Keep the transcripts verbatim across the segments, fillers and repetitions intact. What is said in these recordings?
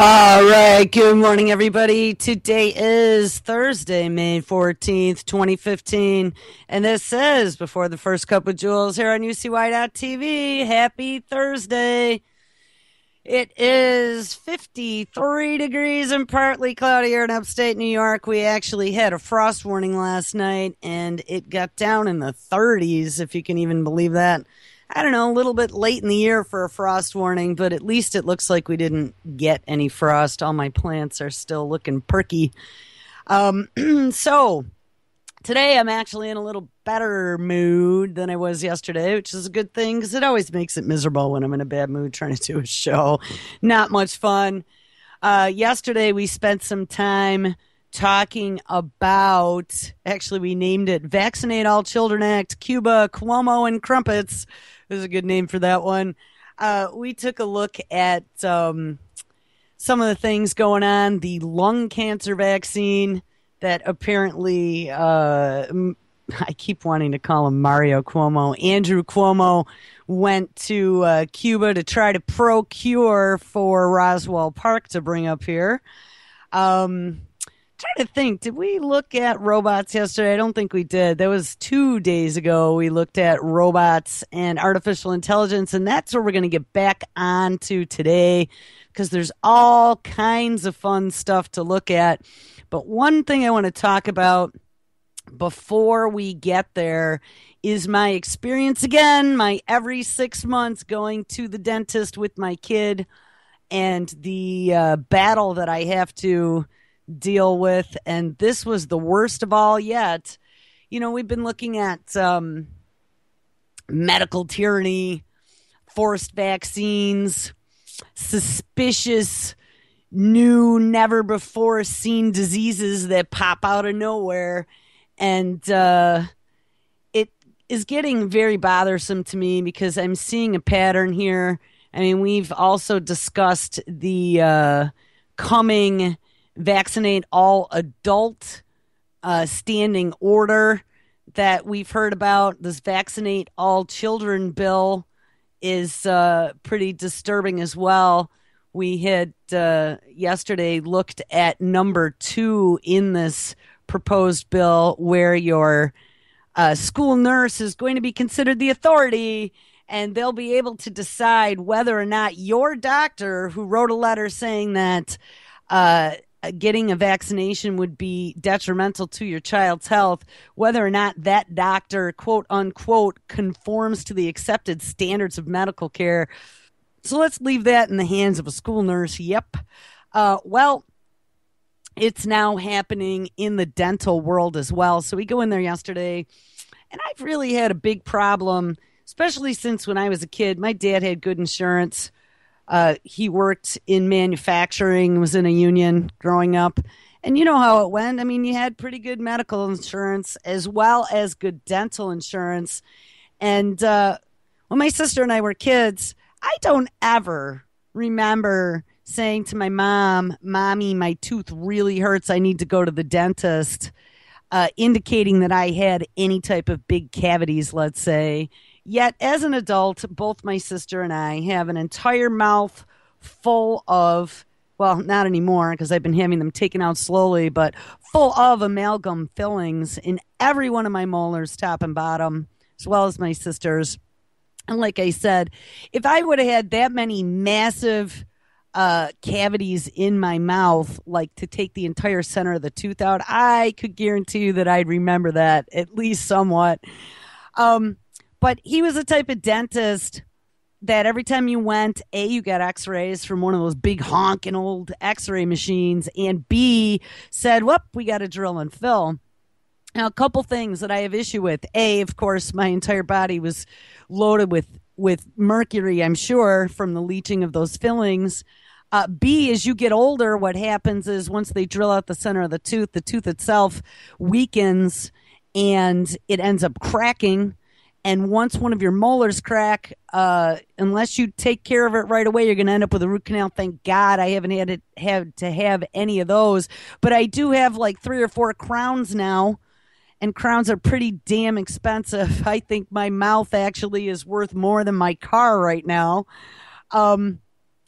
All right. Good morning, everybody. Today is Thursday, May fourteenth, twenty fifteen. And this is Before the First Cup of Jules here on U C Y dot T V. Happy Thursday. It is fifty-three degrees and partly cloudy here in upstate New York. We actually had a frost warning last night, and it got down in the thirties, if you can even believe that. I don't know, a little bit late in the year for a frost warning, but at least it looks like we didn't get any frost. All my plants are still looking perky. Um, so today I'm actually in a little better mood than I was yesterday, which is a good thing because it always makes it miserable when I'm in a bad mood trying to do a show. Not much fun. Uh, yesterday we spent some time talking about, actually we named it Vaccinate All Children Act, Cuba, Cuomo, and Crumpets. There's a good name for that one. Uh, we took a look at um, some of the things going on. The lung cancer vaccine that apparently, uh, I keep wanting to call him Mario Cuomo. Andrew Cuomo went to uh, Cuba to try to procure for Roswell Park to bring up here. Um, trying to think, did we look at robots yesterday? I don't think we did. That was two days ago. We looked at robots and artificial intelligence, and that's where we're going to get back on to today because there's all kinds of fun stuff to look at. But one thing I want to talk about before we get there is my experience again, my every six months going to the dentist with my kid and the uh, battle that I have to deal with. And this was the worst of all yet. You know, we've been looking at um, medical tyranny, forced vaccines, suspicious new, never before seen diseases that pop out of nowhere. And uh, it is getting very bothersome to me because I'm seeing a pattern here. I mean, we've also discussed the uh, coming Vaccinate All Adult uh, standing order that we've heard about. This Vaccinate All Children bill is uh, pretty disturbing as well. We had uh, yesterday looked at number two in this proposed bill where your uh, school nurse is going to be considered the authority and they'll be able to decide whether or not your doctor who wrote a letter saying that uh, getting a vaccination would be detrimental to your child's health, whether or not that doctor, quote unquote, conforms to the accepted standards of medical care. So let's leave that in the hands of a school nurse. Yep. Uh, well, it's now happening in the dental world as well. So we go in there yesterday, and I've really had a big problem, especially since when I was a kid, my dad had good insurance. Uh, he worked in manufacturing, was in a union growing up. And you know how it went. I mean, you had pretty good medical insurance as well as good dental insurance. And uh, when my sister and I were kids, I don't ever remember saying to my mom, Mommy, my tooth really hurts. I need to go to the dentist, uh, indicating that I had any type of big cavities, let's say. Yet, as an adult, both my sister and I have an entire mouth full of, well, not anymore because I've been having them taken out slowly, but full of amalgam fillings in every one of my molars, top and bottom, as well as my sister's. And like I said, if I would have had that many massive uh, cavities in my mouth, like to take the entire center of the tooth out, I could guarantee you that I'd remember that at least somewhat. Um, But he was the type of dentist that every time you went, A, you got x-rays from one of those big honking old x-ray machines, and B, said, whoop, we got to drill and fill. Now, a couple things that I have issue with. A, of course, my entire body was loaded with, with mercury, I'm sure, from the leaching of those fillings. Uh, B, as you get older, what happens is once they drill out the center of the tooth, the tooth itself weakens and it ends up cracking. And once one of your molars crack, uh, unless you take care of it right away, you're going to end up with a root canal. Thank God I haven't had it had to have any of those. But I do have like three or four crowns now, and crowns are pretty damn expensive. I think my mouth actually is worth more than my car right now. Um,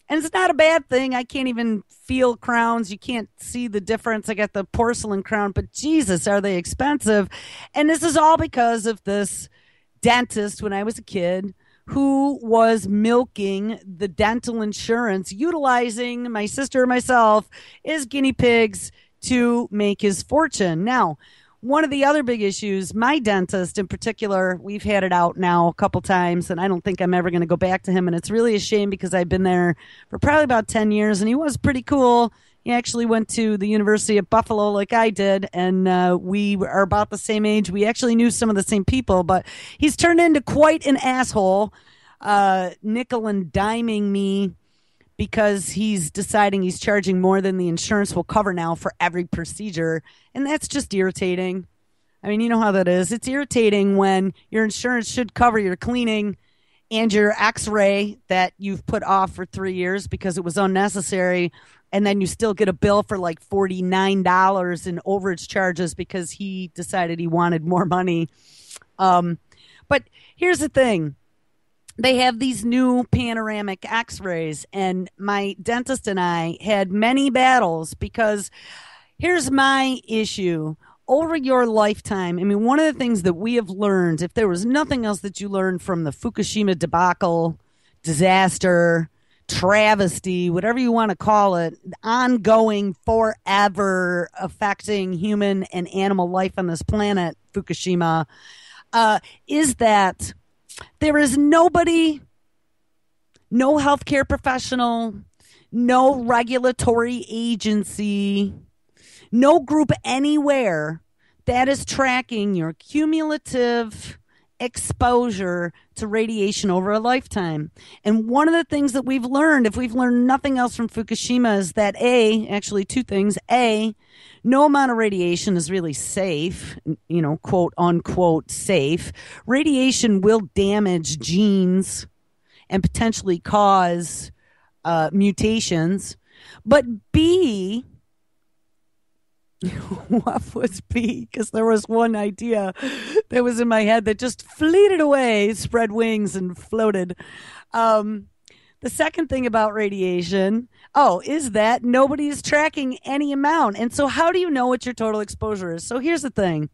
And it's not a bad thing. I can't even feel crowns. You can't see the difference. I got the porcelain crown, but Jesus, are they expensive? And this is all because of this dentist when I was a kid who was milking the dental insurance, utilizing my sister and myself as guinea pigs to make his fortune. Now, one of the other big issues, my dentist in particular, we've had it out now a couple times, and I don't think I'm ever going to go back to him. And it's really a shame because I've been there for probably about ten years, and he was pretty cool. He actually went to the University of Buffalo like I did, and uh, we are about the same age. We actually knew some of the same people, but he's turned into quite an asshole, uh, nickel and diming me because he's deciding he's charging more than the insurance will cover now for every procedure. And that's just irritating. I mean, you know how that is. It's irritating when your insurance should cover your cleaning and your x-ray that you've put off for three years because it was unnecessary. And then you still get a bill for like forty-nine dollars in overage charges because he decided he wanted more money. Um, but here's the thing. They have these new panoramic x-rays, and my dentist and I had many battles because here's my issue. Over your lifetime, I mean, one of the things that we have learned, if there was nothing else that you learned from the Fukushima debacle, disaster, travesty, whatever you want to call it, ongoing, forever affecting human and animal life on this planet, Fukushima, uh, is that there is nobody, no healthcare professional, no regulatory agency, no group anywhere that is tracking your cumulative exposure to radiation over a lifetime. And one of the things that we've learned, if we've learned nothing else from Fukushima, is that A, actually two things. A, no amount of radiation is really safe, you know, quote unquote safe. Radiation will damage genes and potentially cause uh, mutations. But B, what was B? Because there was one idea that was in my head that just fleeted away, spread wings, and floated. Um, the second thing about radiation, oh, is that nobody is tracking any amount. And so how do you know what your total exposure is? So here's the thing.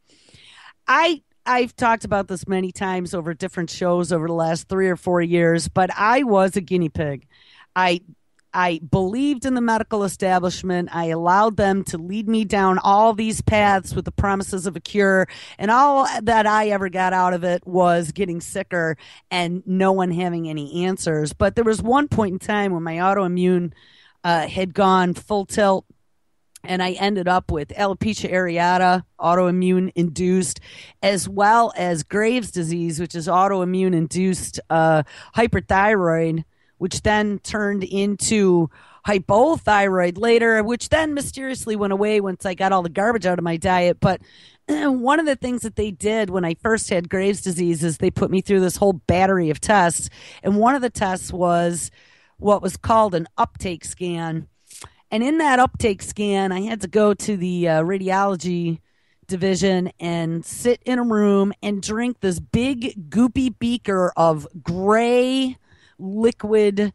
I, I've talked about this many times over different shows over the last three or four years, but I was a guinea pig. I I believed in the medical establishment. I allowed them to lead me down all these paths with the promises of a cure. And all that I ever got out of it was getting sicker and no one having any answers. But there was one point in time when my autoimmune uh, had gone full tilt, and I ended up with alopecia areata, autoimmune induced, as well as Graves' disease, which is autoimmune induced uh, hyperthyroid, which then turned into hypothyroid later, which then mysteriously went away once I got all the garbage out of my diet. But one of the things that they did when I first had Graves' disease is they put me through this whole battery of tests. And one of the tests was what was called an uptake scan. And in that uptake scan, I had to go to the uh, radiology division and sit in a room and drink this big goopy beaker of gray liquid,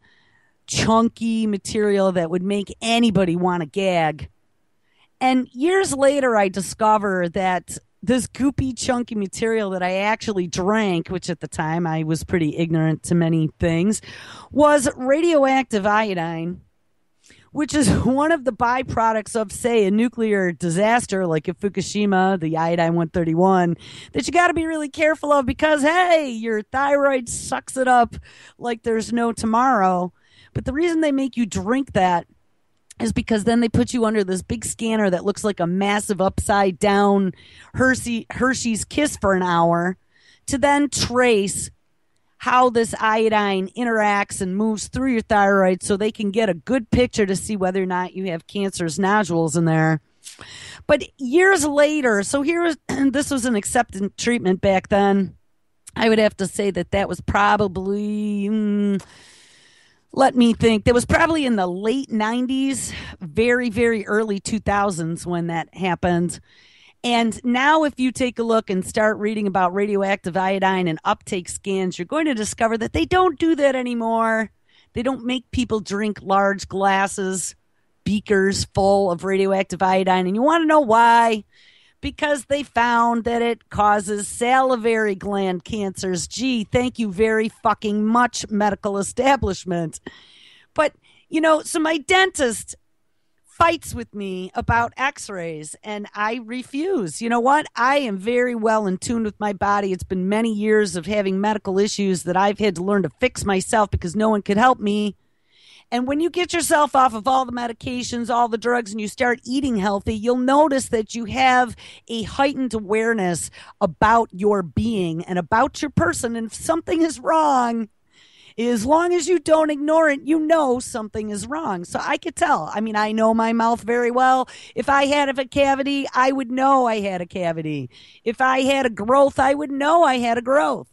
chunky material that would make anybody want to gag. And years later, I discover that this goopy, chunky material that I actually drank, which at the time I was pretty ignorant to many things, was radioactive iodine, which is one of the byproducts of, say, a nuclear disaster like at Fukushima, the iodine one thirty-one, that you got to be really careful of because, hey, your thyroid sucks it up like there's no tomorrow. But the reason they make you drink that is because then they put you under this big scanner that looks like a massive upside down Hershey, Hershey's Kiss for an hour to then trace how this iodine interacts and moves through your thyroid so they can get a good picture to see whether or not you have cancerous nodules in there. But years later, so here was, this was an accepted treatment back then. I would have to say that that was probably, mm, let me think, that was probably in the late nineties, very, very early two thousands when that happened. And now if you take a look and start reading about radioactive iodine and uptake scans, you're going to discover that they don't do that anymore. They don't make people drink large glasses, beakers full of radioactive iodine. And you want to know why? Because they found that it causes salivary gland cancers. Gee, thank you very fucking much, medical establishment. But, you know, so my dentist fights with me about x-rays, and I refuse. You know what? I am very well in tune with my body. It's been many years of having medical issues that I've had to learn to fix myself because no one could help me. And when you get yourself off of all the medications, all the drugs, and you start eating healthy, you'll notice that you have a heightened awareness about your being and about your person. And if something is wrong, as long as you don't ignore it, you know something is wrong. So I could tell. I mean, I know my mouth very well. If I had a cavity, I would know I had a cavity. If I had a growth, I would know I had a growth.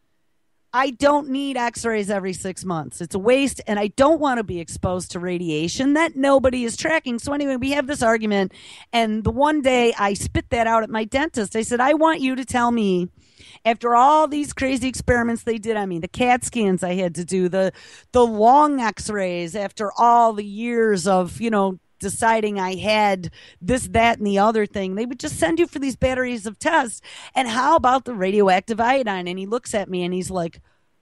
I don't need x-rays every six months. It's a waste, and I don't want to be exposed to radiation that nobody is tracking. So anyway, we have this argument, and the one day I spit that out at my dentist. I said, I want you to tell me, after all these crazy experiments they did on me, the CAT scans I had to do, the the long x-rays, after all the years of, you know, deciding I had this, that, and the other thing, they would just send you for these batteries of tests. And how about the radioactive iodine? And he looks at me and he's like,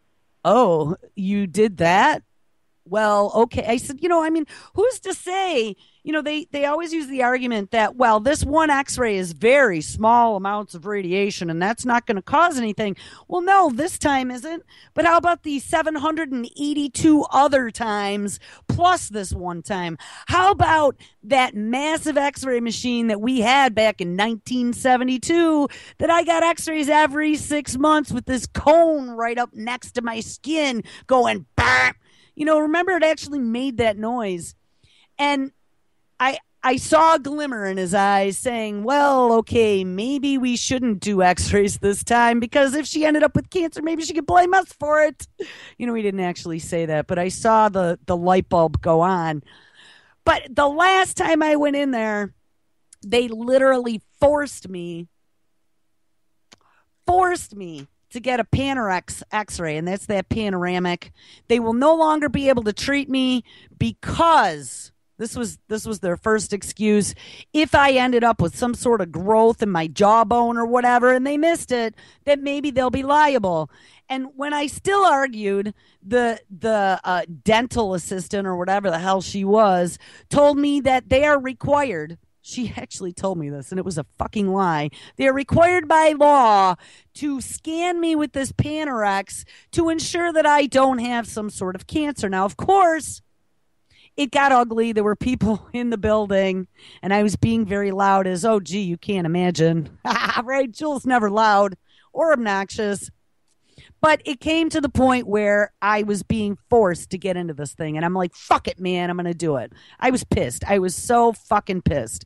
oh, you did that? Well, okay. I said, you know, I mean, who's to say, you know, they, they always use the argument that, well, this one x-ray is very small amounts of radiation and that's not going to cause anything. Well, no, this time isn't. But how about the seven hundred eighty-two other times plus this one time? How about that massive x-ray machine that we had back in nineteen seventy-two that I got x-rays every six months with this cone right up next to my skin going, bah! You know, remember it actually made that noise. And I I saw a glimmer in his eyes saying, well, okay, maybe we shouldn't do x-rays this time because if she ended up with cancer, maybe she could blame us for it. You know, he didn't actually say that, but I saw the, the light bulb go on. But the last time I went in there, they literally forced me, forced me to get a Panorex x-ray, and that's that panoramic. They will no longer be able to treat me because this was this was their first excuse. If I ended up with some sort of growth in my jawbone or whatever, and they missed it, that maybe they'll be liable. And when I still argued, the the uh, dental assistant or whatever the hell she was told me that they are required. She actually told me this, and it was a fucking lie. They are required by law to scan me with this Panorex to ensure that I don't have some sort of cancer. Now, of course, it got ugly. There were people in the building, and I was being very loud as, oh, gee, you can't imagine. Right? Jules never loud or obnoxious. But it came to the point where I was being forced to get into this thing. And I'm like, fuck it, man. I'm going to do it. I was pissed. I was so fucking pissed.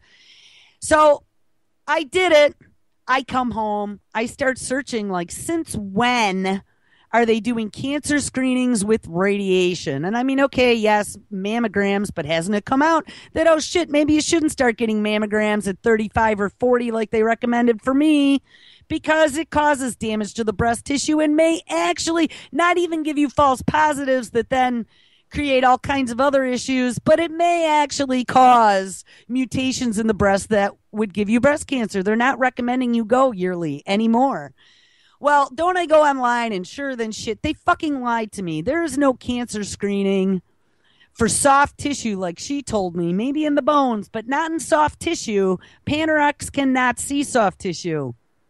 So I did it. I come home. I start searching, like, since when are they doing cancer screenings with radiation? And I mean, okay, yes, mammograms, but hasn't it come out that, oh, shit, maybe you shouldn't start getting mammograms at thirty-five or forty like they recommended for me? Because it causes damage to the breast tissue and may actually not even give you false positives that then create all kinds of other issues, but it may actually cause mutations in the breast that would give you breast cancer. They're not recommending you go yearly anymore. Well, don't I go online and sure then shit, they fucking lied to me. There is no cancer screening for soft tissue like she told me, maybe in the bones, but not in soft tissue. Panorex cannot see soft tissue.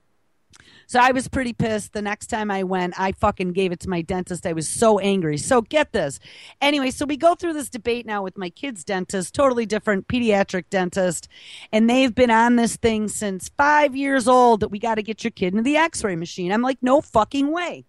So I was pretty pissed. The next time I went, I fucking gave it to my dentist. I was so angry. So get this. Anyway, so we go through this debate now with my kid's dentist, totally different pediatric dentist. And they've been on this thing since five years old that we got to get your kid into the x-ray machine. I'm like, no fucking way.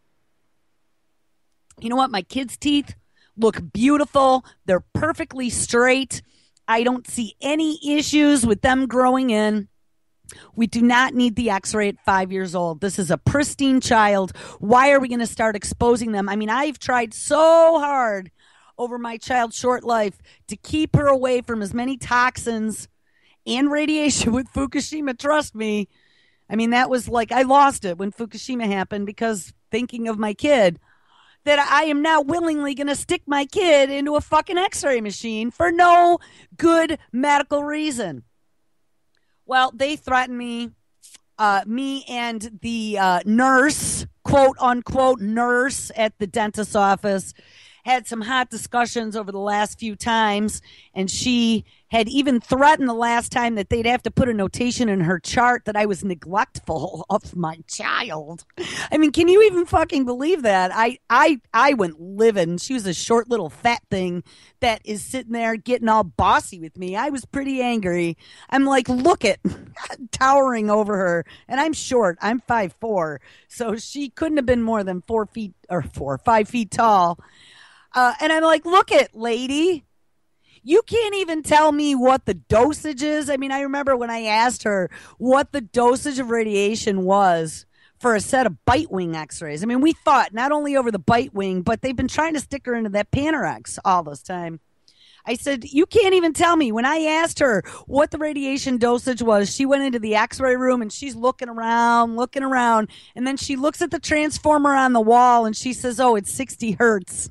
You know what? My kid's teeth look beautiful. They're perfectly straight. I don't see any issues with them growing in. We do not need the x-ray at five years old. This is a pristine child. Why are we going to start exposing them? I mean, I've tried so hard over my child's short life to keep her away from as many toxins and radiation with Fukushima. Trust me. I mean, that was like, I lost it when Fukushima happened because thinking of my kid. that I am now willingly going to stick my kid into a fucking x-ray machine for no good medical reason. Well, they threatened me, uh, me and the uh, nurse, quote unquote nurse at the dentist's office, had some hot discussions over the last few times, and she had even threatened the last time that they'd have to put a notation in her chart that I was neglectful of my child. I mean, can you even fucking believe that? I I I went livid. She was a short little fat thing that is sitting there getting all bossy with me. I was pretty angry. I'm like, look it, towering over her, and I'm short. I'm five foot four, so she couldn't have been more than four feet or four, five feet tall. Uh, and I'm like, look it, lady. You can't even tell me what the dosage is. I mean, I remember when I asked her what the dosage of radiation was for a set of bite wing x-rays. I mean, we thought not only over the bite wing, but they've been trying to stick her into that Panorex all this time. I said, you can't even tell me. When I asked her what the radiation dosage was, she went into the x-ray room and she's looking around, looking around. And then she looks at the transformer on the wall and she says, oh, it's sixty hertz.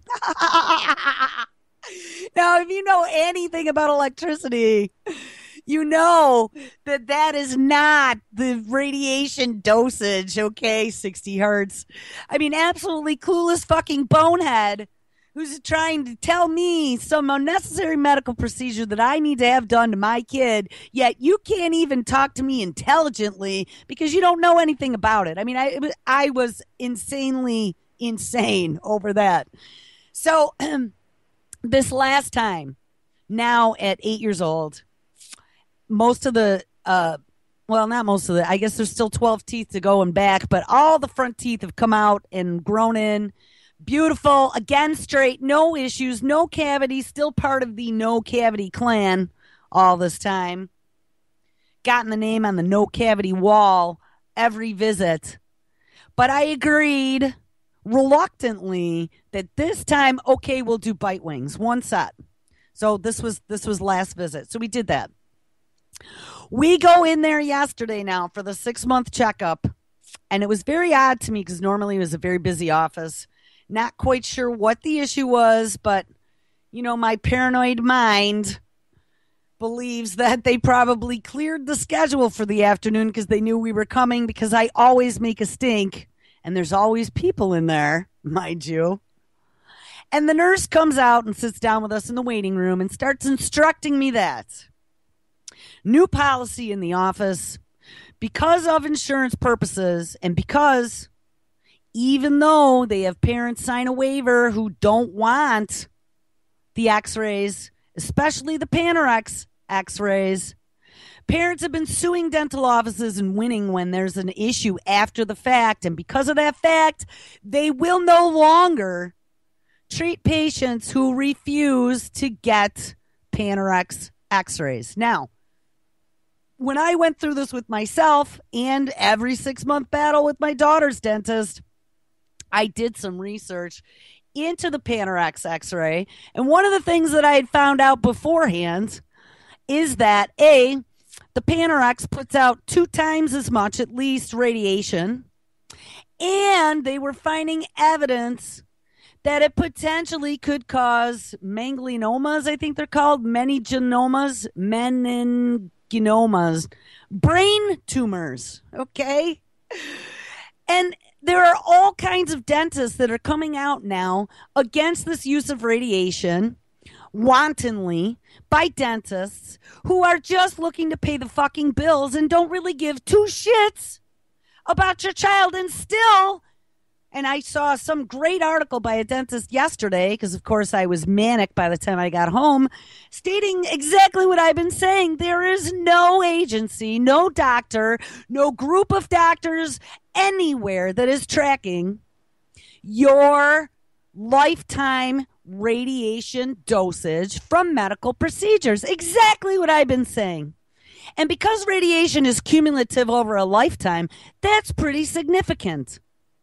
Now, if you know anything about electricity, you know that that is not the radiation dosage, okay? sixty hertz. I mean, absolutely clueless fucking bonehead who's trying to tell me some unnecessary medical procedure that I need to have done to my kid, yet you can't even talk to me intelligently because you don't know anything about it. I mean, I I was insanely insane over that. So this last time, now at eight years old, most of the, uh, well, not most of the, I guess there's still twelve teeth to go and back, but all the front teeth have come out and grown in. Beautiful, again straight, no issues, no cavity, still part of the no cavity clan all this time. Gotten the name on the no cavity wall every visit. But I agreed reluctantly that this time, okay, we'll do bite wings, one set. So this was this was last visit. So we did that. We go in there yesterday now for the six-month checkup, and it was very odd to me because normally it was a very busy office. Not quite sure what the issue was, but, you know, my paranoid mind believes that they probably cleared the schedule for the afternoon because they knew we were coming, because I always make a stink, and there's always people in there, mind you. And the nurse comes out and sits down with us in the waiting room and starts instructing me that new policy in the office, because of insurance purposes and because even though they have parents sign a waiver who don't want the x-rays, especially the Panorex x-rays, parents have been suing dental offices and winning when there's an issue after the fact. And because of that fact, they will no longer treat patients who refuse to get Panorex x-rays. Now, when I went through this with myself and every six-month battle with my daughter's dentist, I did some research into the Panorex x-ray. And one of the things that I had found out beforehand is that, A, the Panorex puts out two times as much, at least, radiation. And they were finding evidence that it potentially could cause meningomas, I think they're called, meningiomas, meningiomas, brain tumors, okay? And there are all kinds of dentists that are coming out now against this use of radiation wantonly by dentists who are just looking to pay the fucking bills and don't really give two shits about your child. And still, and I saw some great article by a dentist yesterday, because of course I was manic by the time I got home, stating exactly what I've been saying. There is no agency, no doctor, no group of doctors anywhere that is tracking your lifetime radiation dosage from medical procedures. Exactly what I've been saying. And because radiation is cumulative over a lifetime, that's pretty significant.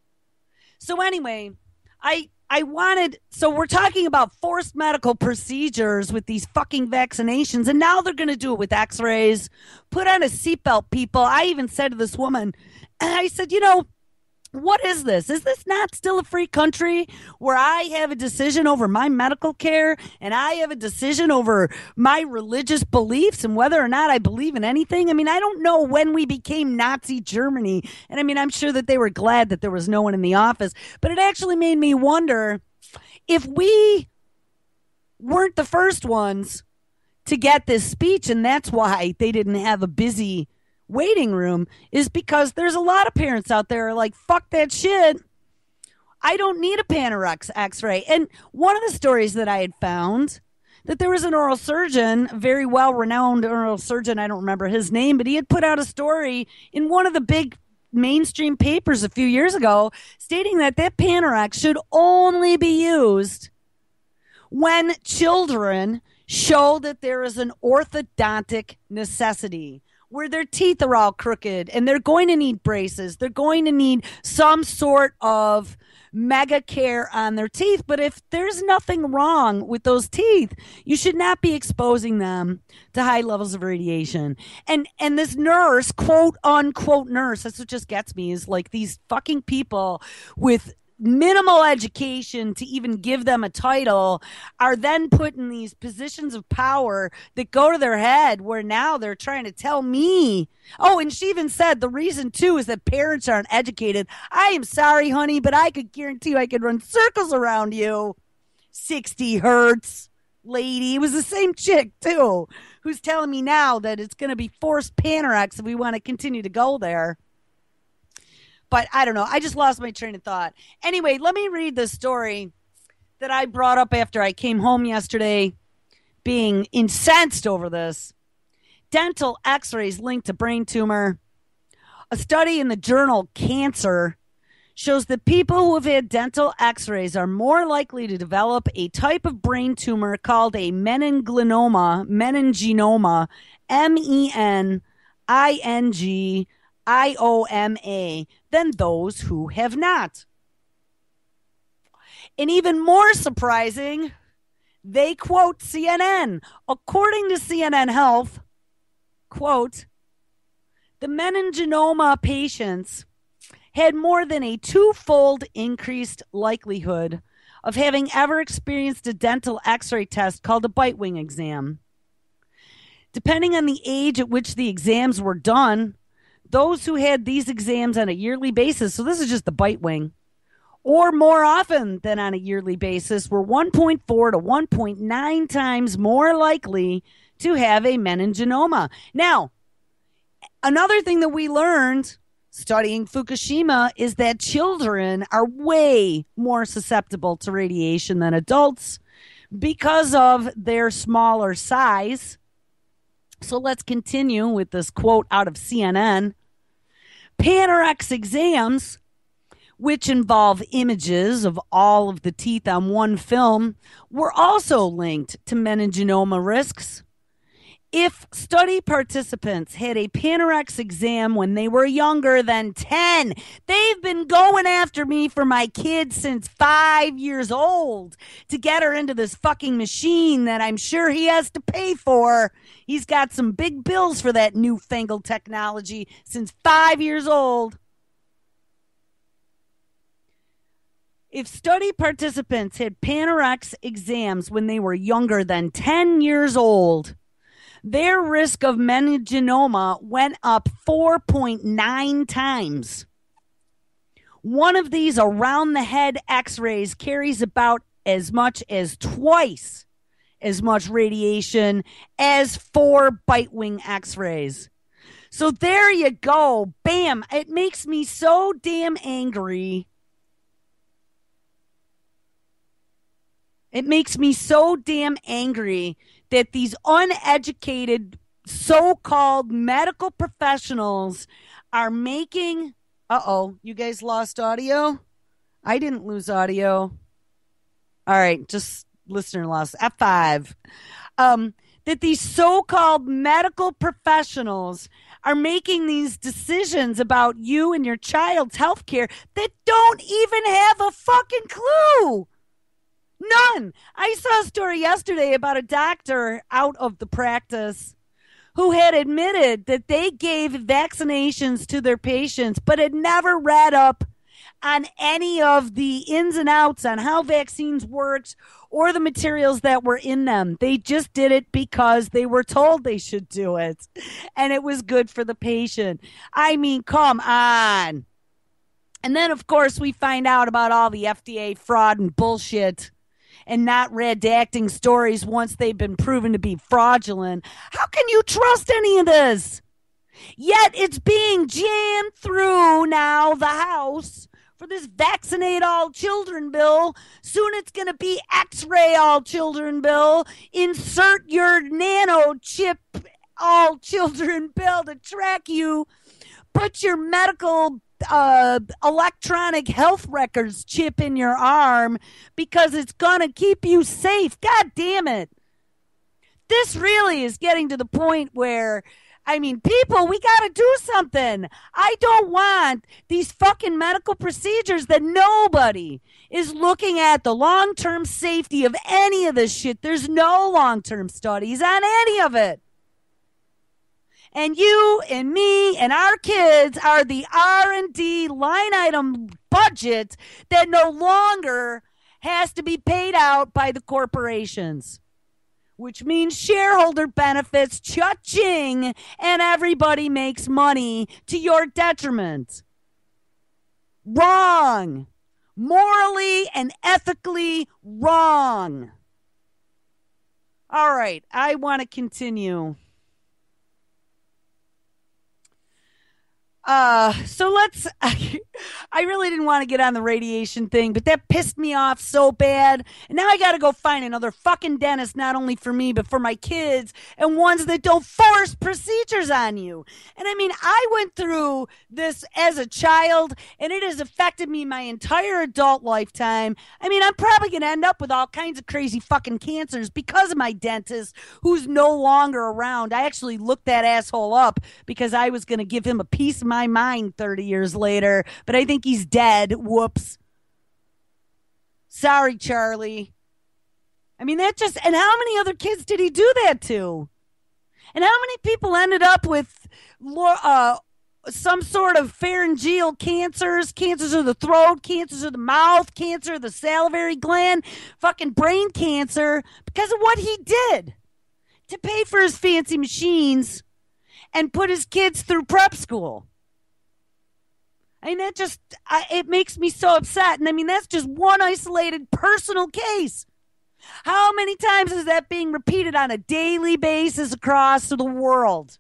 So anyway, I I wanted, so we're talking about forced medical procedures with these fucking vaccinations, and now they're going to do it with x-rays. Put on a seatbelt, people. I even said to this woman, I said, you know, What is this? Is this not still a free country where I have a decision over my medical care and I have a decision over my religious beliefs and whether or not I believe in anything? I mean, I don't know when we became Nazi Germany. And I mean, I'm sure that they were glad that there was no one in the office, but it actually made me wonder if we weren't the first ones to get this speech, and that's why they didn't have a busy waiting room, is because there's a lot of parents out there who are like, fuck that shit. I don't need a Panorex x-ray. And one of the stories that I had found, that there was an oral surgeon, a very well-renowned oral surgeon, I don't remember his name, but he had put out a story in one of the big mainstream papers a few years ago stating that that Panorex should only be used when children show that there is an orthodontic necessity, where their teeth are all crooked and they're going to need braces. They're going to need some sort of mega care on their teeth. But if there's nothing wrong with those teeth, you should not be exposing them to high levels of radiation. And and this nurse, quote unquote nurse, that's what just gets me, is like these fucking people with minimal education to even give them a title are then put in these positions of power that go to their head, where now they're trying to tell me. Oh, and she even said the reason too is that parents aren't educated. I am sorry, honey, but I could guarantee you I could run circles around you. sixty hertz lady. It was the same chick too, who's telling me now that it's going to be forced Panorex if we want to continue to go there. But I don't know. I just lost my train of thought. Anyway, let me read the story that I brought up after I came home yesterday, being incensed over this. Dental x-rays linked to brain tumor. A study in the journal Cancer shows that people who have had dental x-rays are more likely to develop a type of brain tumor called a meningioma, meningioma, M E N I N G I O M A, than those who have not. And even more surprising, they quote C N N. According to C N N Health, quote, the meningioma patients had more than a twofold increased likelihood of having ever experienced a dental x-ray test called a bite wing exam. Depending on the age at which the exams were done, those who had these exams on a yearly basis, so this is just the bite wing, or more often than on a yearly basis, were one point four to one point nine times more likely to have a meningioma. Now, another thing that we learned studying Fukushima is that children are way more susceptible to radiation than adults because of their smaller size. So let's continue with this quote out of C N N. Panorex exams, which involve images of all of the teeth on one film, were also linked to meningioma risks. If study participants had a Panorex exam when they were younger than ten, they've been going after me for my kid since five years old to get her into this fucking machine that I'm sure he has to pay for. He's got some big bills for that newfangled technology since five years old. If study participants had Panorex exams when they were younger than ten years old, their risk of meningioma went up four point nine times. One of these around-the-head x-rays carries about as much as twice as much radiation as four bite wing x-rays. So there you go. Bam. It makes me so damn angry. It makes me so damn angry that these uneducated so-called medical professionals are making... Uh-oh, you guys lost audio? I didn't lose audio. All right, just listener lost. F five. Um, that these so-called medical professionals are making these decisions about you and your child's health care that don't even have a fucking clue. None. I saw a story yesterday about a doctor out of the practice who had admitted that they gave vaccinations to their patients but had never read up on any of the ins and outs on how vaccines worked or the materials that were in them. They just did it because they were told they should do it. And it was good for the patient. I mean, come on. And then, of course, we find out about all the F D A fraud and bullshit and not redacting stories once they've been proven to be fraudulent. How can you trust any of this? Yet it's being jammed through now the House for this vaccinate all children bill. Soon it's going to be X-ray all children bill. Insert your nano chip all children bill to track you. Put your medical uh, electronic health records chip in your arm because it's going to keep you safe. God damn it. This really is getting to the point where, I mean, people, we got to do something. I don't want these fucking medical procedures that nobody is looking at the long-term safety of any of this shit. There's no long-term studies on any of it. And you and me and our kids are the R and D line item budget that no longer has to be paid out by the corporations, which means shareholder benefits, cha-ching, and everybody makes money to your detriment. Wrong. Morally and ethically wrong. All right, I want to continue. Uh, so let's, I really didn't want to get on the radiation thing, but that pissed me off so bad. And now I got to go find another fucking dentist, not only for me, but for my kids, and ones that don't force procedures on you. And I mean, I went through this as a child, and it has affected me my entire adult lifetime. I mean, I'm probably going to end up with all kinds of crazy fucking cancers because of my dentist, who's no longer around. I actually looked that asshole up because I was going to give him a piece of my mind thirty years later, but I think he's dead. Whoops. Sorry, Charlie. I mean, that just, and how many other kids did he do that to? And how many people ended up with uh, some sort of pharyngeal cancers, cancers of the throat, cancers of the mouth, cancer of the salivary gland, fucking brain cancer, because of what he did to pay for his fancy machines and put his kids through prep school? I mean, that just, I, it makes me so upset. And I mean, that's just one isolated personal case. How many times is that being repeated on a daily basis across the world?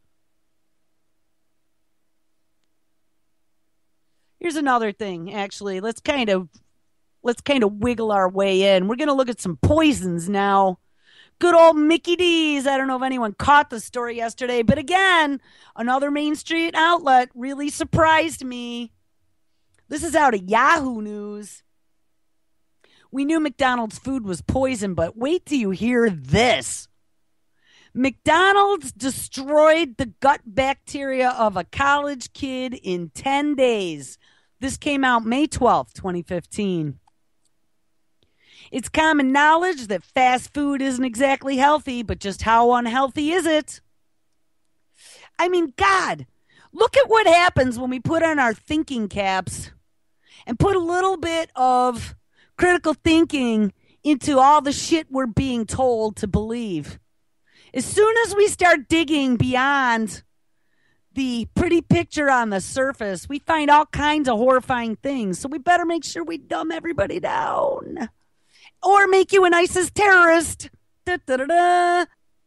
Here's another thing, actually. Let's kind of, let's kind of wiggle our way in. We're going to look at some poisons now. Good old Mickey D's. I don't know if anyone caught the story yesterday, but again, another Main Street outlet really surprised me. This is out of Yahoo News. We knew McDonald's food was poison, but wait till you hear this. McDonald's destroyed the gut bacteria of a college kid in ten days. This came out May twelfth, twenty fifteen. It's common knowledge that fast food isn't exactly healthy, but just how unhealthy is it? I mean, God, look at what happens when we put on our thinking caps and put a little bit of critical thinking into all the shit we're being told to believe. As soon as we start digging beyond the pretty picture on the surface, we find all kinds of horrifying things. So we better make sure we dumb everybody down. Or make you an ISIS terrorist. Da, da, da, da.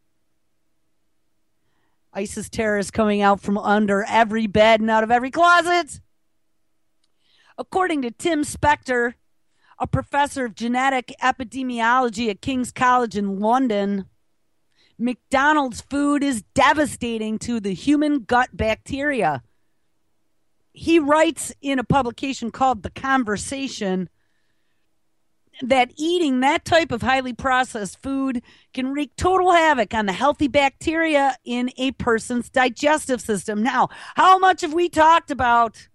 ISIS terrorists coming out from under every bed and out of every closet. According to Tim Spector, a professor of genetic epidemiology at King's College in London, McDonald's food is devastating to the human gut bacteria. He writes in a publication called The Conversation that eating that type of highly processed food can wreak total havoc on the healthy bacteria in a person's digestive system. Now, how much have we talked about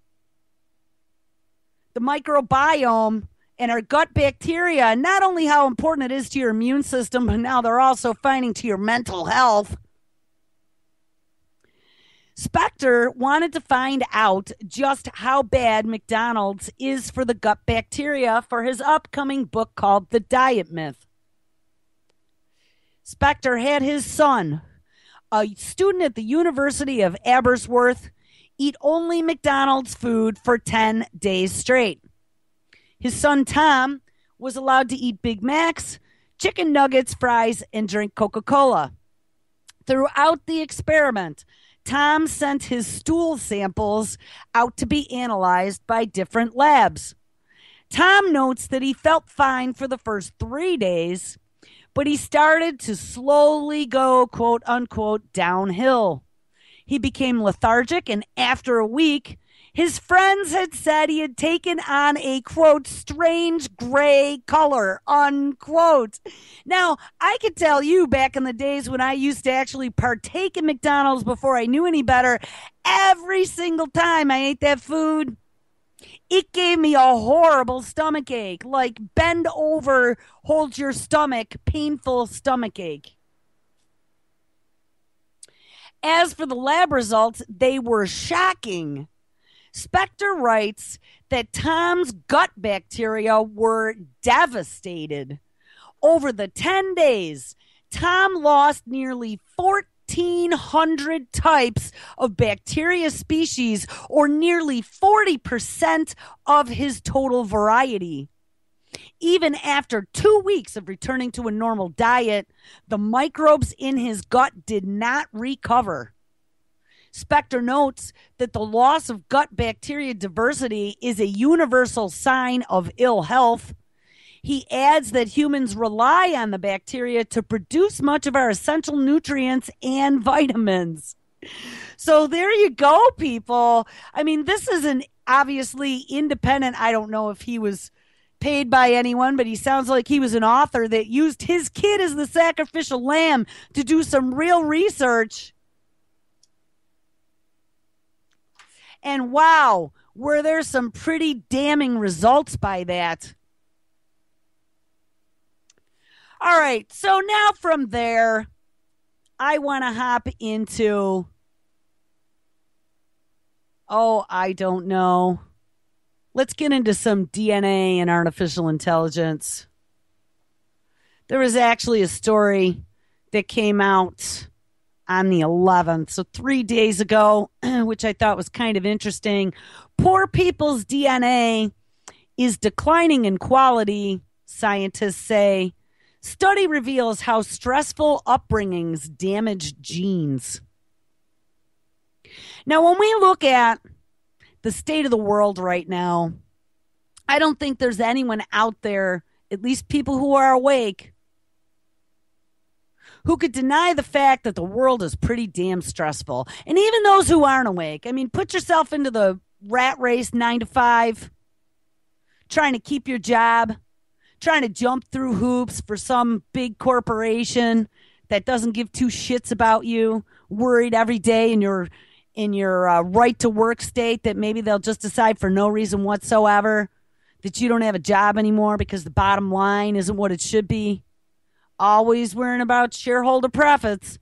the microbiome and our gut bacteria, and not only how important it is to your immune system, but now they're also finding to your mental health? Spector Spector wanted to find out just how bad McDonald's is for the gut bacteria for his upcoming book called The Diet Myth. Spector had his son, a student at the University of Aberystwyth, eat only McDonald's food for ten days straight. His son Tom was allowed to eat Big Macs, chicken nuggets, fries, and drink Coca-Cola. Throughout the experiment, Tom sent his stool samples out to be analyzed by different labs. Tom notes that he felt fine for the first three days, but he started to slowly go, quote unquote, downhill. He became lethargic, and after a week, his friends had said he had taken on a, quote, strange gray color, unquote. Now, I could tell you back in the days when I used to actually partake in McDonald's before I knew any better, every single time I ate that food, it gave me a horrible stomach ache, like bend over, hold your stomach, painful stomach ache. As for the lab results, they were shocking. Spector writes that Tom's gut bacteria were devastated. Over the ten days, Tom lost nearly fourteen hundred types of bacteria species, or nearly forty percent of his total variety. Even after two weeks of returning to a normal diet, the microbes in his gut did not recover. Spector notes that the loss of gut bacteria diversity is a universal sign of ill health. He adds that humans rely on the bacteria to produce much of our essential nutrients and vitamins. So there you go, people. I mean, this is an obviously independent. I don't know if he was paid by anyone, but he sounds like he was an author that used his kid as the sacrificial lamb to do some real research. And wow, were there some pretty damning results by that. All right, so now from there, I want to hop into, oh, I don't know. Let's get into some D N A and artificial intelligence. There was actually a story that came out on the eleventh, so three days ago, which I thought was kind of interesting. Poor people's D N A is declining in quality, scientists say. Study reveals how stressful upbringings damage genes. Now, when we look at the state of the world right now, I don't think there's anyone out there, at least people who are awake, who could deny the fact that the world is pretty damn stressful. And even those who aren't awake, I mean, put yourself into the rat race, nine to five, trying to keep your job, trying to jump through hoops for some big corporation that doesn't give two shits about you, worried every day in your in your uh, right to work state that maybe they'll just decide for no reason whatsoever that you don't have a job anymore because the bottom line isn't what it should be. Always worrying about shareholder profits.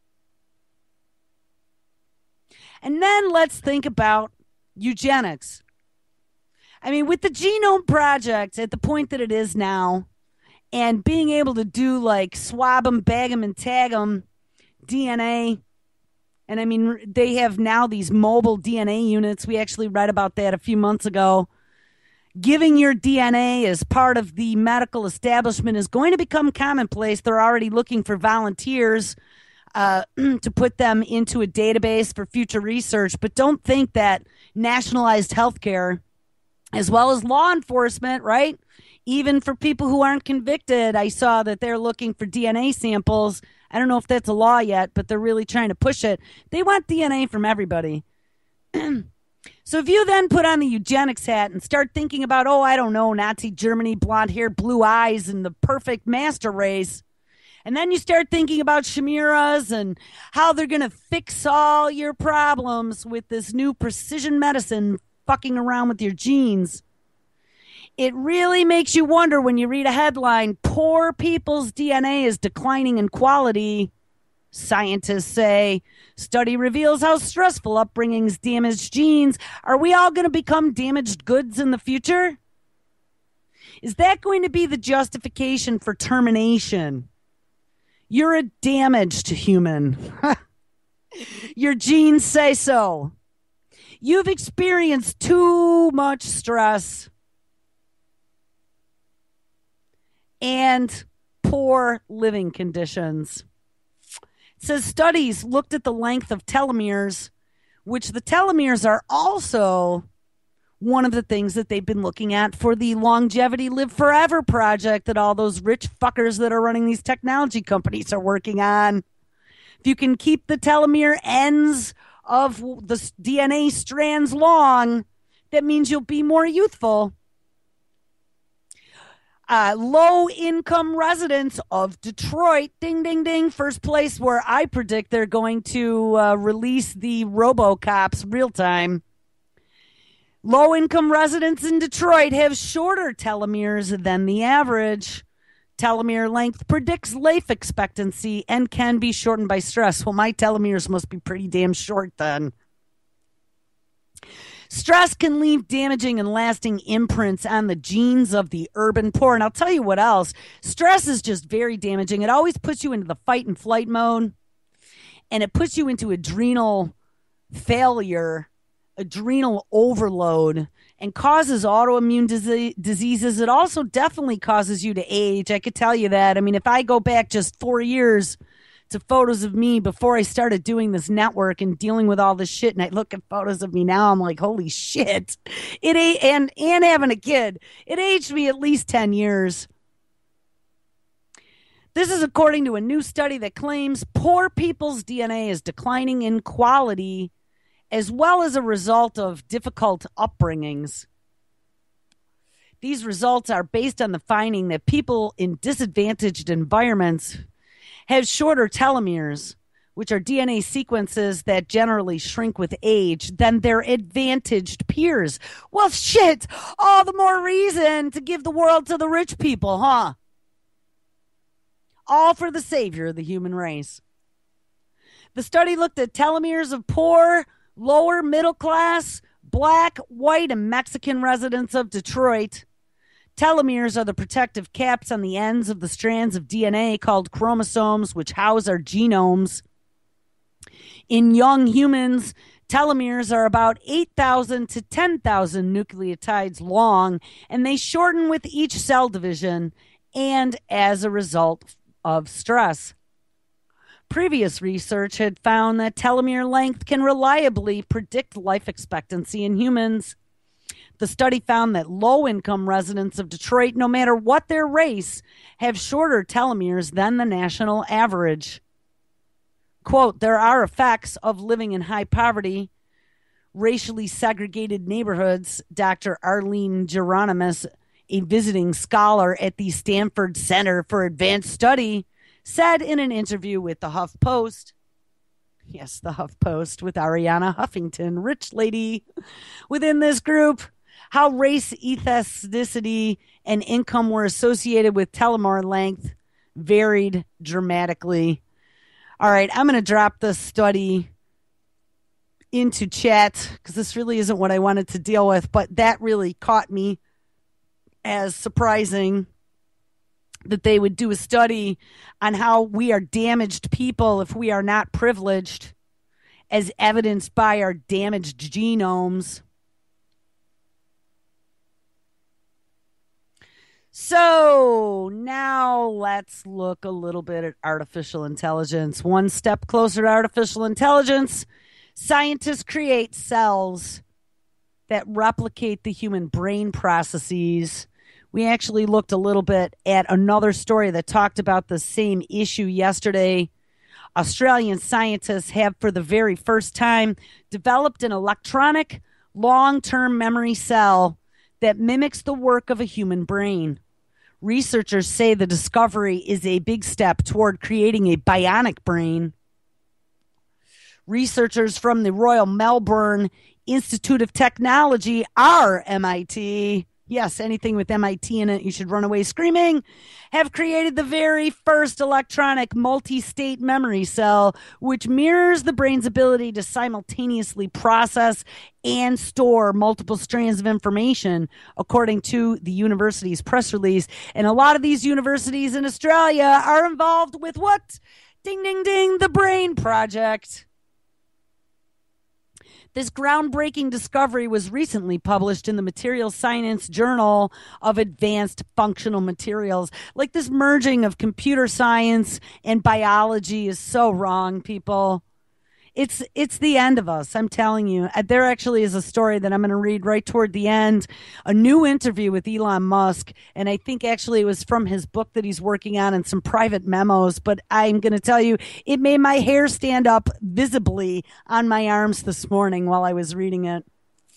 And then let's think about eugenics. I mean, with the Genome Project at the point that it is now, and being able to do like swab them, bag them, and tag them D N A, and I mean, they have now these mobile D N A units. We actually read about that a few months ago. Giving your D N A as part of the medical establishment is going to become commonplace. They're already looking for volunteers uh, to put them into a database for future research. But don't think that nationalized healthcare, as well as law enforcement, right? Even for people who aren't convicted, I saw that they're looking for D N A samples. I don't know if that's a law yet, but they're really trying to push it. They want D N A from everybody. So if you then put on the eugenics hat and start thinking about, oh, I don't know, Nazi Germany, blonde hair, blue eyes, and the perfect master race, and then you start thinking about chimeras and how they're going to fix all your problems with this new precision medicine fucking around with your genes, it really makes you wonder when you read a headline, poor people's D N A is declining in quality, Scientists say study reveals how stressful upbringings damage genes. Are we all going to become damaged goods in the future? Is that going to be the justification for termination? You're a damaged human. Your genes say so. You've experienced too much stress and poor living conditions. It says studies looked at the length of telomeres, which the telomeres are also one of the things that they've been looking at for the Longevity Live Forever project that all those rich fuckers that are running these technology companies are working on. If you can keep the telomere ends of the D N A strands long, that means you'll be more youthful. Uh, low-income residents of Detroit, ding, ding, ding, first place where I predict they're going to uh, release the RoboCops real time. Low-income residents in Detroit have shorter telomeres than the average. Telomere length predicts life expectancy and can be shortened by stress. Well, my telomeres must be pretty damn short then. Stress can leave damaging and lasting imprints on the genes of the urban poor. And I'll tell you what else. Stress is just very damaging. It always puts you into the fight and flight mode, and it puts you into adrenal failure, adrenal overload, and causes autoimmune dise- diseases. It also definitely causes you to age. I could tell you that. I mean, if I go back just four years to photos of me before I started doing this network and dealing with all this shit, and I look at photos of me now, I'm like, holy shit. It a- and, and having a kid, it aged me at least ten years. This is according to a new study that claims poor people's D N A is declining in quality as well as a result of difficult upbringings. These results are based on the finding that people in disadvantaged environments have shorter telomeres, which are D N A sequences that generally shrink with age, than their advantaged peers. Well, shit, all the more reason to give the world to the rich people, huh? All for the savior of the human race. The study looked at telomeres of poor, lower middle class, black, white, and Mexican residents of Detroit. Telomeres are the protective caps on the ends of the strands of D N A called chromosomes, which house our genomes. In young humans, telomeres are about eight thousand to ten thousand nucleotides long, and they shorten with each cell division and as a result of stress. Previous research had found that telomere length can reliably predict life expectancy in humans. The study found that low-income residents of Detroit, no matter what their race, have shorter telomeres than the national average. Quote, there are effects of living in high poverty, racially segregated neighborhoods, Doctor Arlene Geronimus, a visiting scholar at the Stanford Center for Advanced Study, said in an interview with the HuffPost. Yes, the HuffPost with Ariana Huffington, rich lady within this group. How race, ethnicity, and income were associated with telomere length varied dramatically. All right, I'm going to drop this study into chat because this really isn't what I wanted to deal with, but that really caught me as surprising that they would do a study on how we are damaged people if we are not privileged, as evidenced by our damaged genomes. So now let's look a little bit at artificial intelligence. One step closer to artificial intelligence, scientists create cells that replicate the human brain processes. We actually looked a little bit at another story that talked about the same issue yesterday. Australian scientists have, for the very first time, developed an electronic long-term memory cell that mimics the work of a human brain. Researchers say the discovery is a big step toward creating a bionic brain. Researchers from the Royal Melbourne Institute of Technology, our M I T, yes, anything with M I T in it, you should run away screaming, have created the very first electronic multi-state memory cell, which mirrors the brain's ability to simultaneously process and store multiple strands of information, according to the university's press release. And a lot of these universities in Australia are involved with what? Ding, ding, ding, the Brain Project. This groundbreaking discovery was recently published in the Material Science Journal of Advanced Functional Materials. Like, this merging of computer science and biology is so wrong, people. It's it's the end of us, I'm telling you. There actually is a story that I'm going to read right toward the end, a new interview with Elon Musk, and I think actually it was from his book that he's working on and some private memos, but I'm going to tell you, it made my hair stand up visibly on my arms this morning while I was reading it.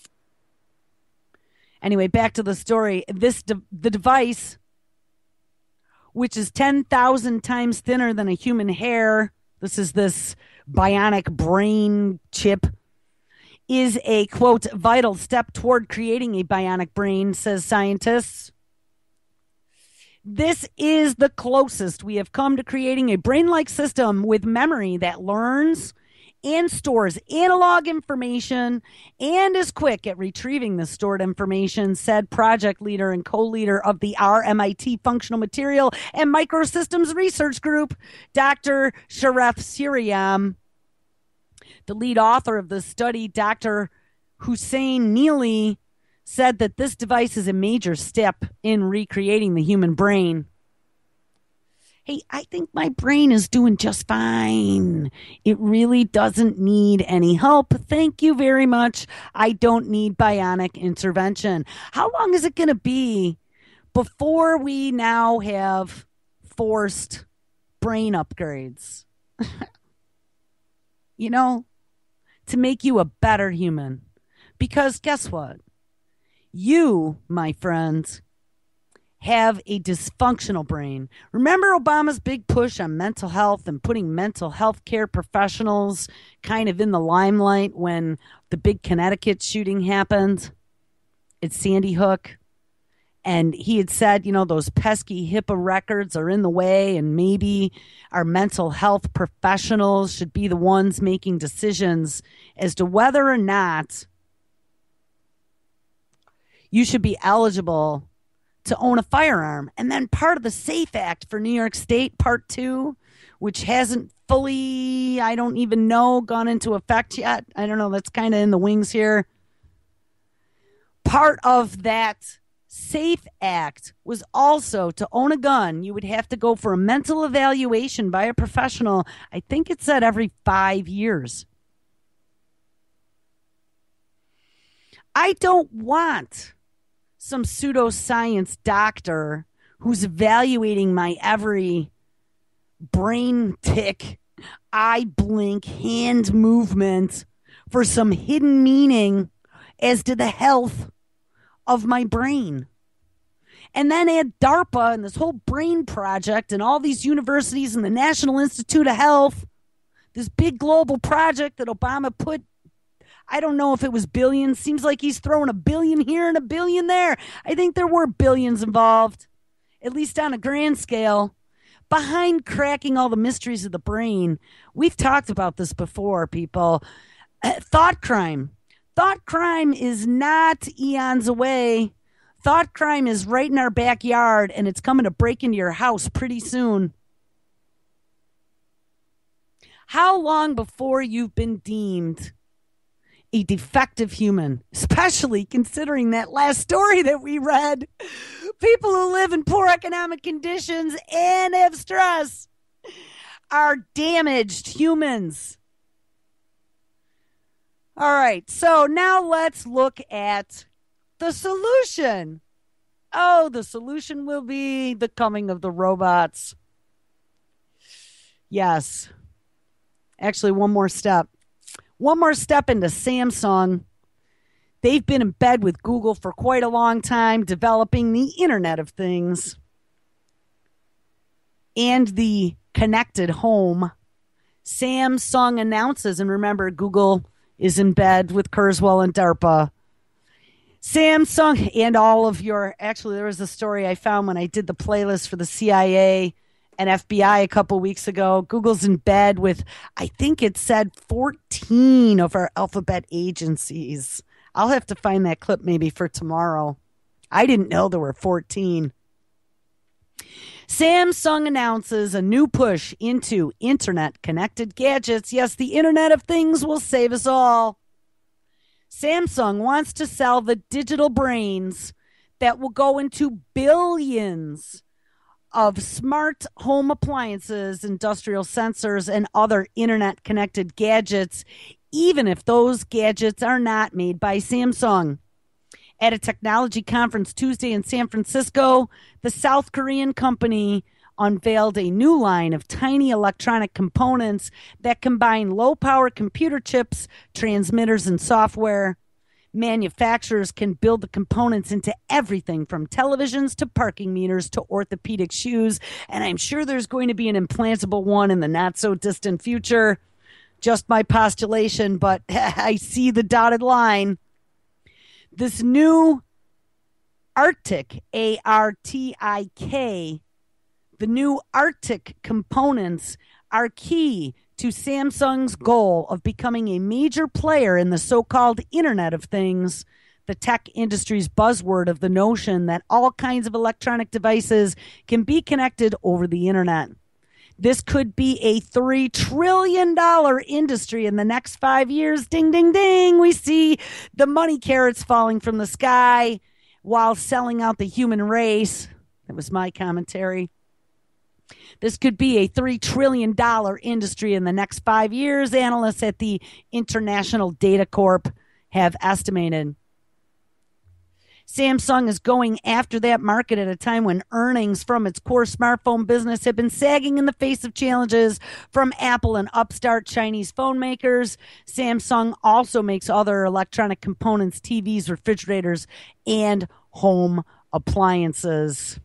Anyway, back to the story. This de- the device, which is ten thousand times thinner than a human hair, this is this bionic brain chip, is a, quote, vital step toward creating a bionic brain, says scientists. This is the closest we have come to creating a brain-like system with memory that learns and stores analog information and is quick at retrieving the stored information, said project leader and co-leader of the R M I T Functional Material and Microsystems Research Group, Doctor Sharef Siriam. The lead author of the study, Doctor Hussein Neely, said that this device is a major step in recreating the human brain. Hey, I think my brain is doing just fine. It really doesn't need any help. Thank you very much. I don't need bionic intervention. How long is it going to be before we now have forced brain upgrades? You know, to make you a better human. Because guess what? You, my friends, have a dysfunctional brain. Remember Obama's big push on mental health and putting mental health care professionals kind of in the limelight when the big Connecticut shooting happened at Sandy Hook? And he had said, you know, those pesky HIPAA records are in the way, and maybe our mental health professionals should be the ones making decisions as to whether or not you should be eligible to own a firearm. And then part of the SAFE Act for New York State, Part two, which hasn't fully, I don't even know, gone into effect yet. I don't know, that's kind of in the wings here. Part of that SAFE Act was also to own a gun, you would have to go for a mental evaluation by a professional. I think it said every five years. I don't want some pseudoscience doctor who's evaluating my every brain tick, eye blink, hand movement for some hidden meaning as to the health of my brain. And then add DARPA and this whole brain project and all these universities and the National Institute of Health, this big global project that Obama put, I don't know if it was billions. Seems like he's throwing a billion here and a billion there. I think there were billions involved, at least on a grand scale, behind cracking all the mysteries of the brain. We've talked about this before, people. Uh, thought crime. Thought crime is not eons away. Thought crime is right in our backyard, and it's coming to break into your house pretty soon. How long before you've been deemed a defective human, especially considering that last story that we read? People who live in poor economic conditions and have stress are damaged humans. All right, so now let's look at the solution. Oh, the solution will be the coming of the robots. Yes. Actually, one more step. One more step into Samsung. They've been in bed with Google for quite a long time, developing the Internet of Things and the connected home. Samsung announces, and remember, Google is in bed with Kurzweil and DARPA. Samsung and all of your, actually, there was a story I found when I did the playlist for the C I A and F B I a couple weeks ago. Google's in bed with, I think it said fourteen of our alphabet agencies. I'll have to find that clip maybe for tomorrow. I didn't know there were fourteen. Samsung announces a new push into internet-connected gadgets. Yes, the Internet of Things will save us all. Samsung wants to sell the digital brains that will go into billions of smart home appliances, industrial sensors, and other internet-connected gadgets, even if those gadgets are not made by Samsung. At a technology conference Tuesday in San Francisco, the South Korean company unveiled a new line of tiny electronic components that combine low-power computer chips, transmitters, and software. Manufacturers can build the components into everything from televisions to parking meters to orthopedic shoes, and I'm sure there's going to be an implantable one in the not-so-distant future. Just my postulation, but I see the dotted line. This new Arctic, A R T I K, the new Arctic components are key to Samsung's goal of becoming a major player in the so-called Internet of Things, the tech industry's buzzword of the notion that all kinds of electronic devices can be connected over the Internet. This could be a three trillion dollars industry in the next five years. Ding, ding, ding. We see the money carrots falling from the sky while selling out the human race. That was my commentary. This could be a three trillion dollars industry in the next five years, analysts at the International Data Corp have estimated. Samsung is going after that market at a time when earnings from its core smartphone business have been sagging in the face of challenges from Apple and upstart Chinese phone makers. Samsung also makes other electronic components, T Vs, refrigerators, and home appliances.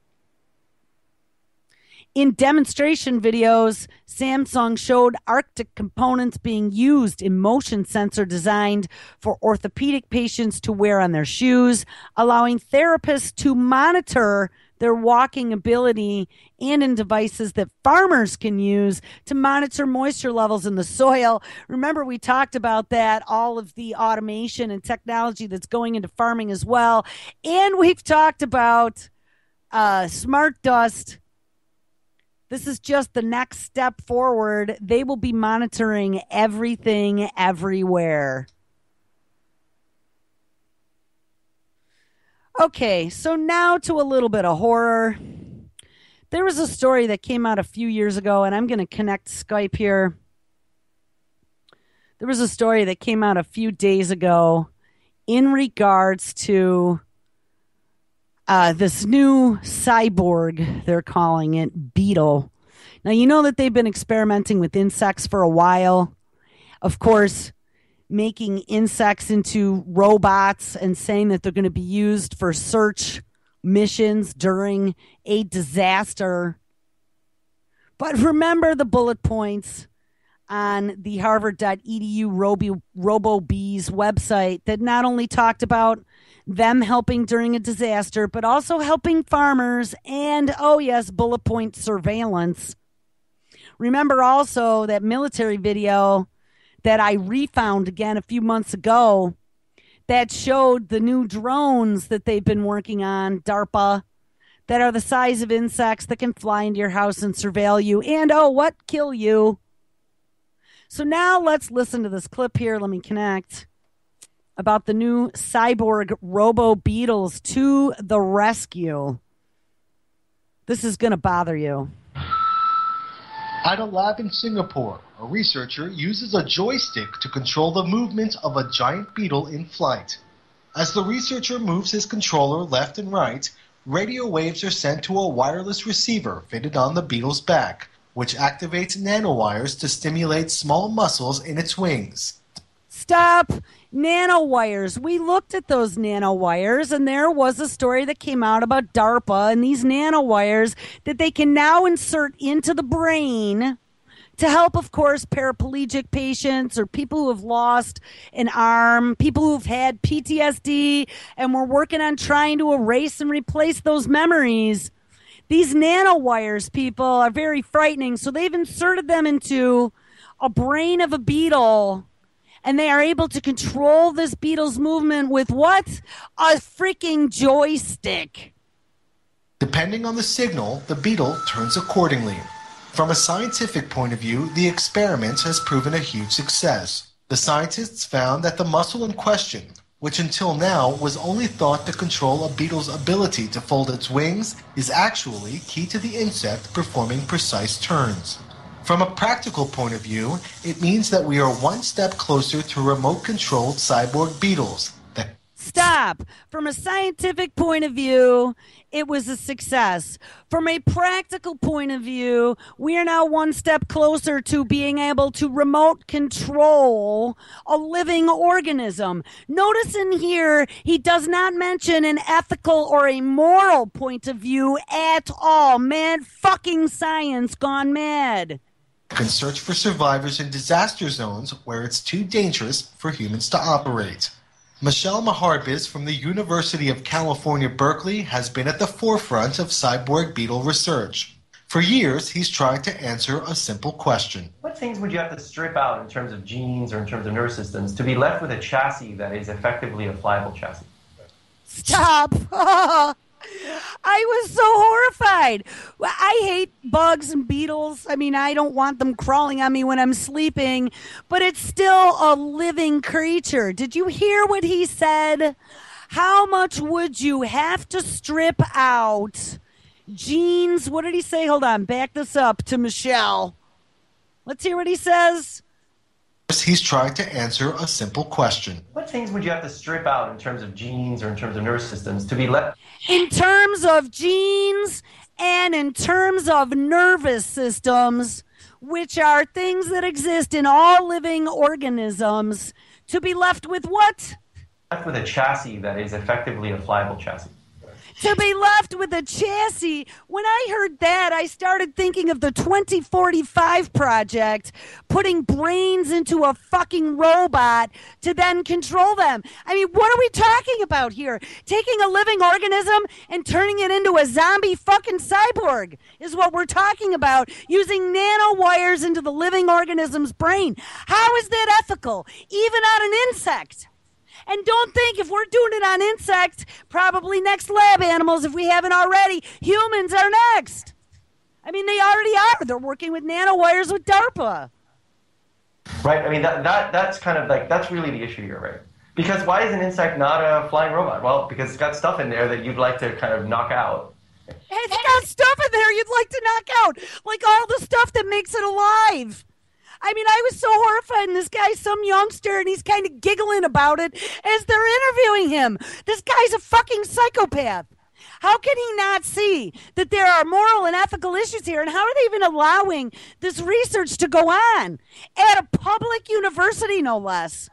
In demonstration videos, Samsung showed Arctic components being used in motion sensor designed for orthopedic patients to wear on their shoes, allowing therapists to monitor their walking ability, and in devices that farmers can use to monitor moisture levels in the soil. Remember, we talked about that, all of the automation and technology that's going into farming as well. And we've talked about uh, smart dust. This is just the next step forward. They will be monitoring everything everywhere. Okay, so now to a little bit of horror. There was a story that came out a few years ago, and I'm going to connect Skype here. There was a story that came out a few days ago in regards to Uh, this new cyborg, they're calling it, beetle. Now, you know that they've been experimenting with insects for a while. Of course, making insects into robots and saying that they're going to be used for search missions during a disaster. But remember the bullet points on the harvard dot e d u Robo, RoboBees website that not only talked about them helping during a disaster, but also helping farmers and, oh yes, bullet point surveillance. Remember also that military video that I refound again a few months ago that showed the new drones that they've been working on, DARPA, that are the size of insects that can fly into your house and surveil you and, oh, what, kill you. So now let's listen to this clip here. Let me connect. About the new cyborg robo beetles to the rescue. This is going to bother you. At a lab in Singapore, a researcher uses a joystick to control the movement of a giant beetle in flight. As the researcher moves his controller left and right, radio waves are sent to a wireless receiver fitted on the beetle's back, which activates nanowires to stimulate small muscles in its wings. Stop! Nanowires. We looked at those nanowires, and there was a story that came out about DARPA and these nanowires that they can now insert into the brain to help, of course, paraplegic patients or people who have lost an arm, people who've had P T S D, and we're working on trying to erase and replace those memories. These nanowires, people, are very frightening. So they've inserted them into a brain of a beetle, and they are able to control this beetle's movement with what? A freaking joystick. Depending on the signal, the beetle turns accordingly. From a scientific point of view, the experiment has proven a huge success. The scientists found that the muscle in question, which until now was only thought to control a beetle's ability to fold its wings, is actually key to the insect performing precise turns. From a practical point of view, it means that we are one step closer to remote-controlled cyborg beetles. That Stop. From a scientific point of view, it was a success. From a practical point of view, we are now one step closer to being able to remote control a living organism. Notice in here, he does not mention an ethical or a moral point of view at all. Mad fucking science gone mad. can search for survivors in disaster zones where it's too dangerous for humans to operate. Michel Maharbis from the University of California, Berkeley has been at the forefront of cyborg beetle research. For years, he's tried to answer a simple question. What things would you have to strip out in terms of genes or in terms of nervous systems to be left with a chassis that is effectively a flyable chassis? Stop. I was so horrified. I hate bugs and beetles. I mean, I don't want them crawling on me when I'm sleeping, but it's still a living creature. Did you hear what he said? How much would you have to strip out genes? What did he say? Hold on. Back this up to Michelle. Let's hear what he says. He's trying to answer a simple question. What things would you have to strip out in terms of genes or in terms of nervous systems to be left? In terms of genes and in terms of nervous systems, which are things that exist in all living organisms, to be left with what? Left with a chassis that is effectively a flyable chassis. To be left with a chassis. When I heard that, I started thinking of the twenty forty-five project, putting brains into a fucking robot to then control them. I mean, what are we talking about here? Taking a living organism and turning it into a zombie fucking cyborg is what we're talking about, using nanowires into the living organism's brain. How is that ethical? Even on an insect. And don't think if we're doing it on insects, probably next lab animals, if we haven't already, humans are next. I mean, they already are. They're working with nanowires with DARPA. Right. I mean, that, that that's kind of like, that's really the issue here, right? Because why is an insect not a flying robot? Well, because it's got stuff in there that you'd like to kind of knock out. It's got stuff in there you'd like to knock out, like all the stuff that makes it alive. I mean, I was so horrified, and this guy's some youngster, and he's kind of giggling about it as they're interviewing him. This guy's a fucking psychopath. How can he not see that there are moral and ethical issues here, and how are they even allowing this research to go on at a public university, no less?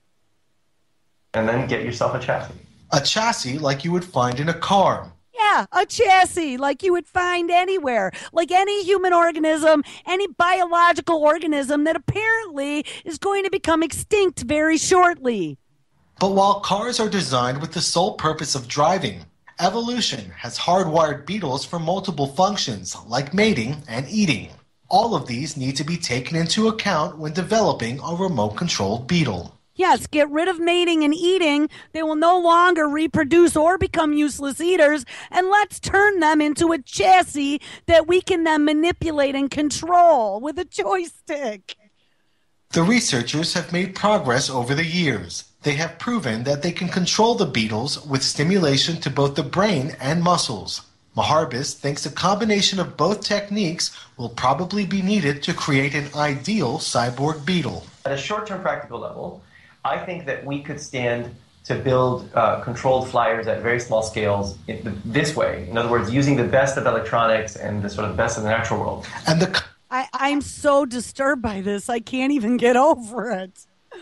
And then get yourself a chassis. A chassis like you would find in a car. Yeah, a chassis like you would find anywhere, like any human organism, any biological organism that apparently is going to become extinct very shortly. But while cars are designed with the sole purpose of driving, evolution has hardwired beetles for multiple functions like mating and eating. All of these need to be taken into account when developing a remote-controlled beetle. Yes, get rid of mating and eating. They will no longer reproduce or become useless eaters, and let's turn them into a chassis that we can then manipulate and control with a joystick. The researchers have made progress over the years. They have proven that they can control the beetles with stimulation to both the brain and muscles. Maharbis thinks a combination of both techniques will probably be needed to create an ideal cyborg beetle. At a short-term practical level, I think that we could stand to build uh, controlled flyers at very small scales in the, this way. In other words, using the best of electronics and the sort of best of the natural world. And the I, I'm so disturbed by this. I can't even get over it.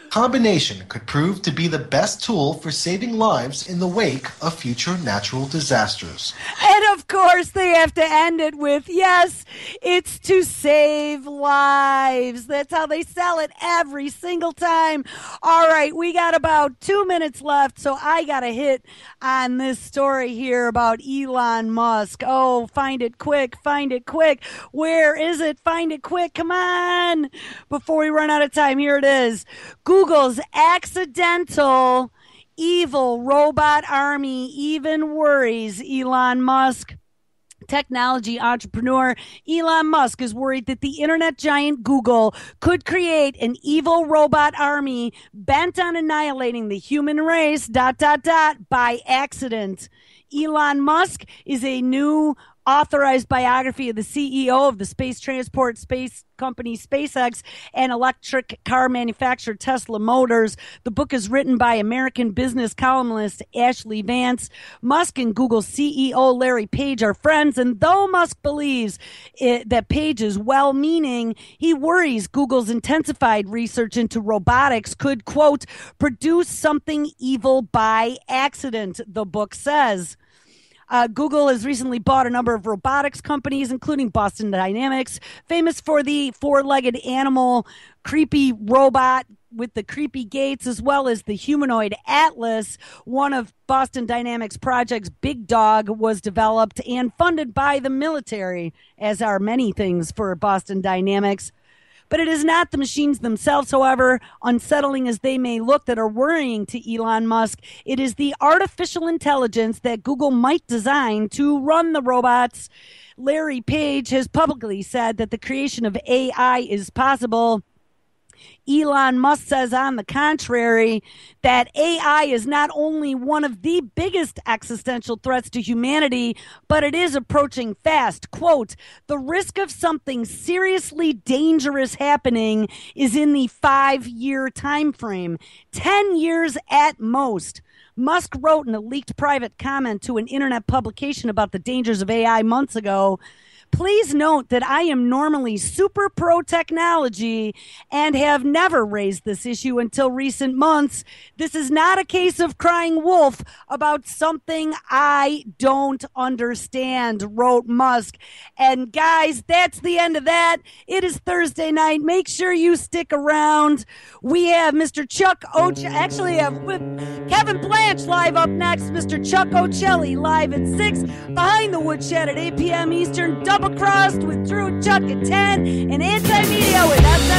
combination could prove to be the best tool for saving lives in the wake of future natural disasters. And of course, they have to end it with, yes, it's to save lives. That's how they sell it every single time. All right, we got about two minutes left, so I got to hit on this story here about Elon Musk. Oh, find it quick, find it quick. Where is it? Find it quick. Come on. Before we run out of time, here it is. Google's accidental evil robot army even worries Elon Musk. Technology entrepreneur Elon Musk is worried that the internet giant Google could create an evil robot army bent on annihilating the human race, dot, dot, dot, by accident. Elon Musk is a new authorized biography of the C E O of the space transport space company SpaceX and electric car manufacturer Tesla Motors. The book is written by American business columnist Ashley Vance. Musk and Google C E O Larry Page are friends, and though Musk believes it, that Page is well-meaning, he worries Google's intensified research into robotics could, quote, produce something evil by accident, the book says. Uh, Google has recently bought a number of robotics companies, including Boston Dynamics, famous for the four-legged animal creepy robot with the creepy gaits, as well as the humanoid Atlas. One of Boston Dynamics projects, Big Dog, was developed and funded by the military, as are many things for Boston Dynamics. But it is not the machines themselves, however, unsettling as they may look, that are worrying to Elon Musk. It is the artificial intelligence that Google might design to run the robots. Larry Page has publicly said that the creation of A I is possible. Elon Musk says, on the contrary, that A I is not only one of the biggest existential threats to humanity, but it is approaching fast. Quote, the risk of something seriously dangerous happening is in the five-year time frame, ten years at most. Musk wrote in a leaked private comment to an internet publication about the dangers of A I months ago. Please note that I am normally super pro technology and have never raised this issue until recent months. This is not a case of crying wolf about something I don't understand, wrote Musk. And guys, that's the end of that. It is Thursday night. Make sure you stick around. We have Mister Chuck O'Celli, actually have with Kevin Blanche live up next. Mister Chuck O'Celli live at six, Behind the Woodshed at eight p.m. Eastern. Double Crossed with Drew Chuck at ten, and Anti-Media with S